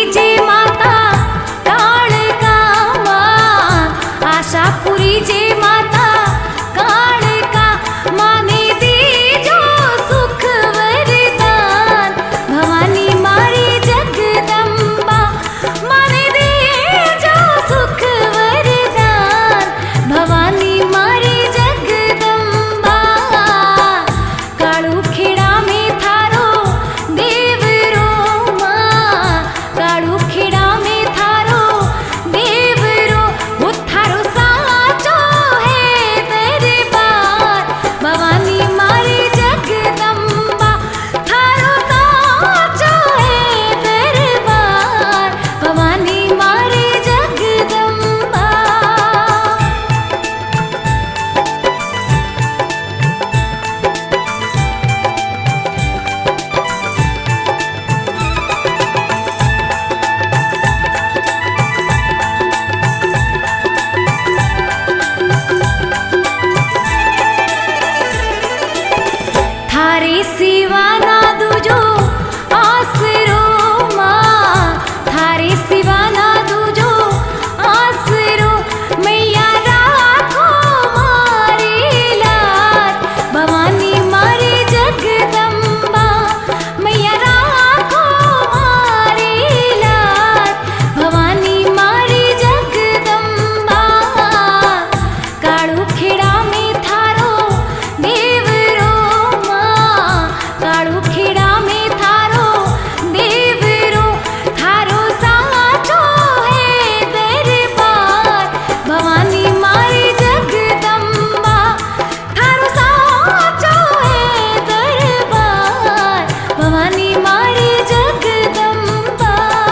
जे माता काळका आशापुरी जे माता काळका माने दीजो सुख वरदान भवानी मारी जगदंबा माने दीजो सुख वरदान भवानी मारी जगदंबा काळू खेड़ा में थारो देवरो मां काळू खेड़ा में थारो देवरो वो थारो साचो है दरबार भवानी मारी जगदंबा थारो साचो है दरबार भवानी मारी जगदंबा थारे सिवा ना दूजो आसरो मां थारे सिवा ना दूजो आसरो मैया राखो मारी लाज भवानी मारी जगदंबा मैया राखो मारी लाज भवानी मारी जगदंबा काळू खेड़ा में थारो देवरो मां काळू खेड़ा में थारो देवरो थारो साचो है दरबार भवानी मारी जगदंबा थारो साचो है दरबार भवानी मारी जगदंबा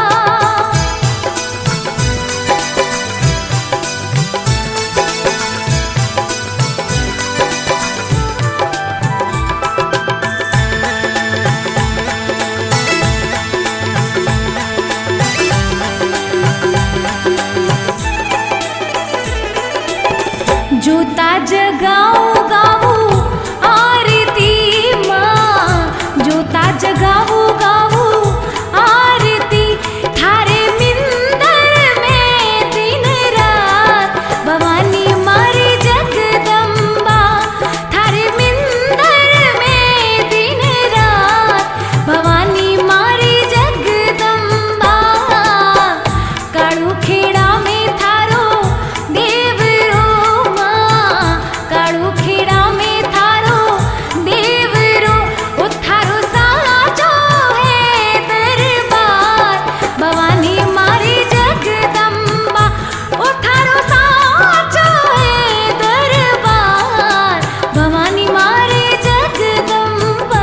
जूता जगाओ गावो आरती मां जूता जगाओ गावो आरती थारे मिंदर में दिन रात भवानी मारी जगदंबा थारे मिंदर में दिन रात भवानी मारी जगदंबा काळू खेड़ा में थारो देवरो मां काळू खेड़ा में थारो देवरो ओ थारो साचो है दरबार भवानी मारी जगदंबा ओ थारो साचो है दरबार भवानी मारी जगदंबा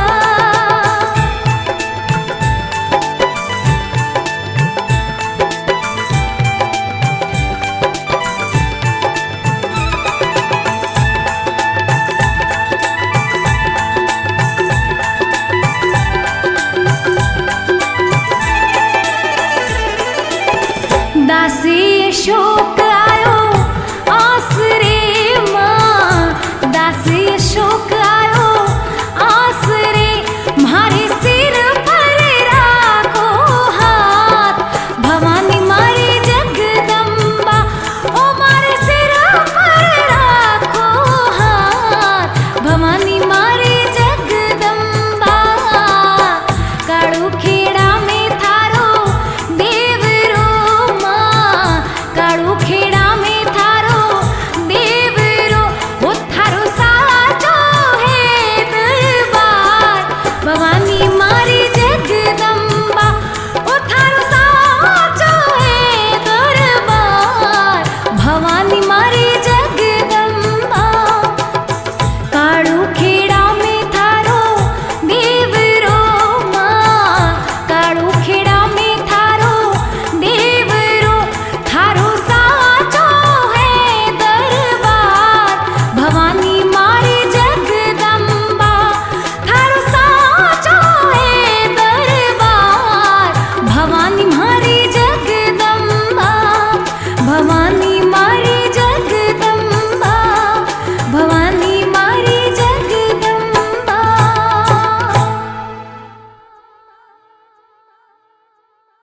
दासी अशोक आयो आसरे मां दासी अशोक आयो आसरे मारे सिर पर राखो हाथ भवानी मारी जगदंबा ओ मारे सिर पर राखो हाथ भवानी मारी जगदंबा काळू खेड़ा में थारो देवरो मां काळू खेड़ा में थारो देवरो वो थारो साचो है दरबार भवानी मारी जगदंबा ओ थारो साचो है दरबार भवानी मारी जगदंबा काळू खेड़ा में थारो देवरो मां काळू खेड़ा में थारो देवरो थारो साचो है दरबार भवानी मारी जगदंबा थारो साचो है दरबार भवानी मारी जगदंबा भवानी मारी